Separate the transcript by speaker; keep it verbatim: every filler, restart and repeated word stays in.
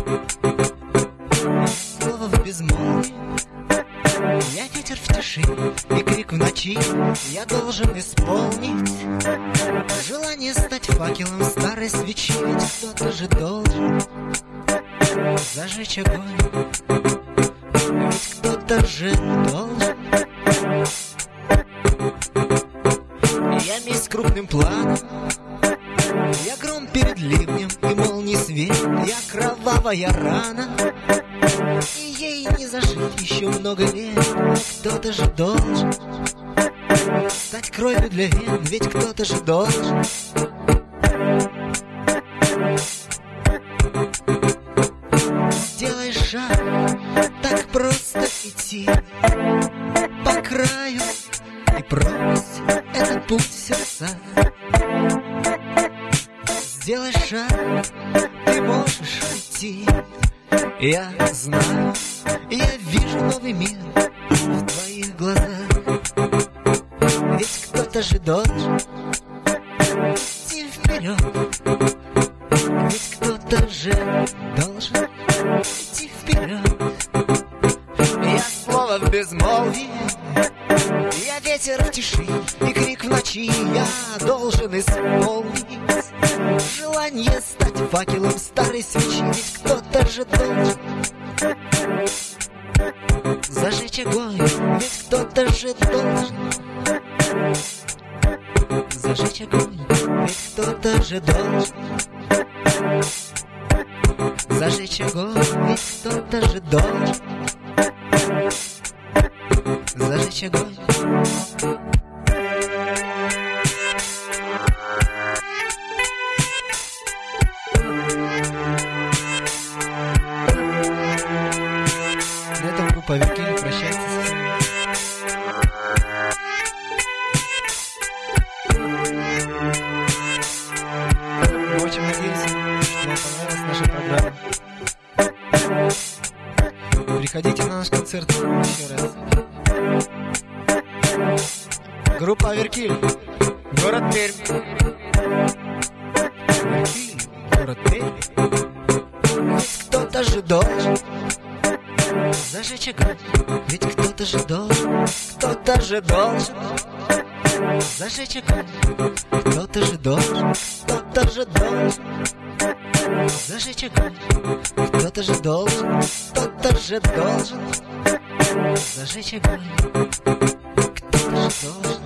Speaker 1: Слово в безмолвии, я ветер в тиши и крик в ночи. Я должен исполнить желание стать факелом старой свечи. Ведь кто-то же должен зажечь огонь. Ведь кто-то же должен. Я месть крупным планом, я гром перед ливнем и молний свет. Я кровавая рана, и ей не зажить еще много лет. Но кто-то же должен стать кровью для вен. Ведь кто-то же должен. Сделай шаг, так просто идти по краю и брось этот путь сердца. Сделай шаг, ты можешь идти. Я знаю, я вижу новый мир в твоих глазах. Ведь кто-то же должен идти вперед. Ведь кто-то же должен идти вперед. Я слово в безмолвии, я ветер в тиши и крик в ночи. Я должен исполнить желание стать факелом старой свечи. Ведь кто-то же должен зажечь огонь. Ведь кто-то же должен зажечь огонь. Ведь кто-то же должен зажечь огонь. Ведь кто-то же должен зажечь огонь. На этом группа Аверкель прощается с вами. Мы очень надеемся, что вам понравилась наша программа. Приходите на наш концерт еще раз. Группа Аверкель, город Пермь. Аверкель, город Пермь. Ведь кто-то же должен зажечь огонь. Ведь кто-то же должен. Кто-то же должен зажечь огонь. Кто-то же должен. Кто-то же должен зажечь огонь. Кто-то же должен. Кто-то же должен зажечь огонь. Кто-то же должен.